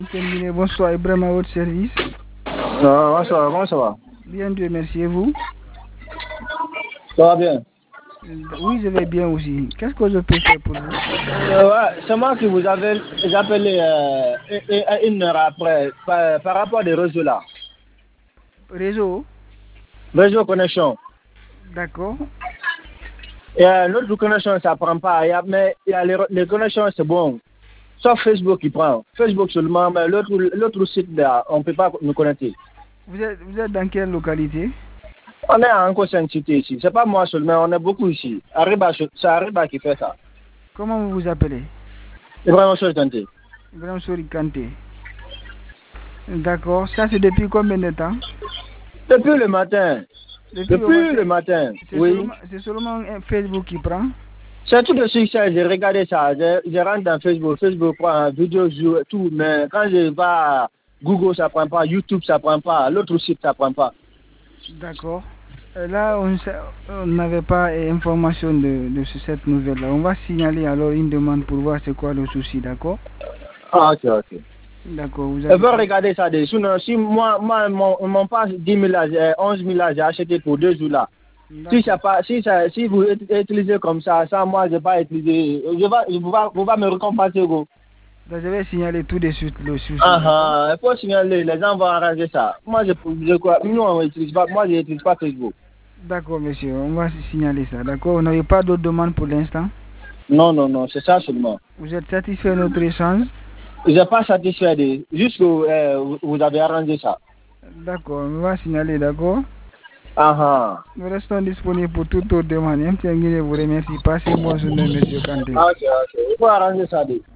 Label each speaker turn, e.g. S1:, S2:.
S1: Bonsoir, Ibrahim à votre service.
S2: Bonsoir, comment ça va?
S1: Bien, Dieu merci. Et vous?
S2: Ça va bien.
S1: Oui, je vais bien aussi. Qu'est-ce que je peux faire pour vous?
S2: Ouais, c'est moi qui vous avais appelé une heure après par rapport des réseaux là.
S1: Réseau?
S2: Réseau connexion.
S1: D'accord.
S2: Et notre connexion, ça prend pas. Mais il y a les connexions, c'est bon. Sauf Facebook qui prend. Facebook seulement, mais l'autre site là, on ne peut pas nous connecter.
S1: Vous êtes dans quelle localité?
S2: On est en cité ici. C'est pas moi seulement, on est beaucoup ici. C'est Ariba qui fait ça.
S1: Comment vous vous appelez?
S2: Ibrahim Kanté.
S1: Ibrahim Sori Kanté. D'accord. Ça, c'est depuis combien de temps?
S2: Depuis le matin. Depuis le matin. Oui.
S1: C'est seulement Facebook qui prend?
S2: C'est tout de suite ça, j'ai regardé ça. Je rentre dans Facebook. Facebook prend vidéo, tout. Mais quand je vais à Google, ça prend pas. YouTube, ça prend pas. L'autre site, ça prend pas.
S1: D'accord. Là, on n'avait pas information de cette nouvelle-là. On va signaler alors une demande pour voir c'est quoi le souci, d'accord?
S2: Ah, ok.
S1: D'accord.
S2: Je veux regarder ça. Sinon, si moi, mon passe 10 000 là, 11 000 là, j'ai acheté pour 2 jours là. Si vous utilisez comme ça, moi, je ne vais pas utiliser. Vous va me récompenser, go.
S1: Je vais signaler tout de suite le souci.
S2: Il faut signaler, les gens vont arranger ça. Moi, nous, moi, je n'utilise pas Facebook.
S1: D'accord, monsieur, on va signaler ça, d'accord? Vous n'avez pas d'autres demandes pour l'instant?
S2: Non, c'est ça seulement.
S1: Vous êtes satisfait de notre échange?
S2: Je n'ai pas satisfait, juste que vous avez arrangé ça.
S1: D'accord, on va signaler, d'accord? Nous restons disponibles pour toute autre demande. Je vous remercie. Passez une bonne journée, monsieur Kanté.
S2: Ok. Il faut arranger ça.